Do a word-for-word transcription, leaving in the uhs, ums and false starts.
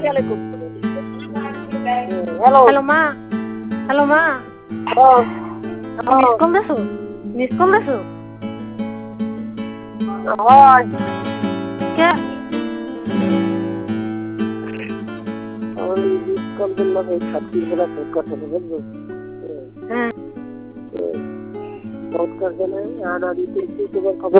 hello hello মা hello মা miss call দেছো মিস কল দেছো হয় কে ওই মিস কল দিলাম এই ছাত্রী গুলা ফোন করতে বুঝলো হ্যাঁ ফোন করতে না আর আমি দেখছি তোমার খবর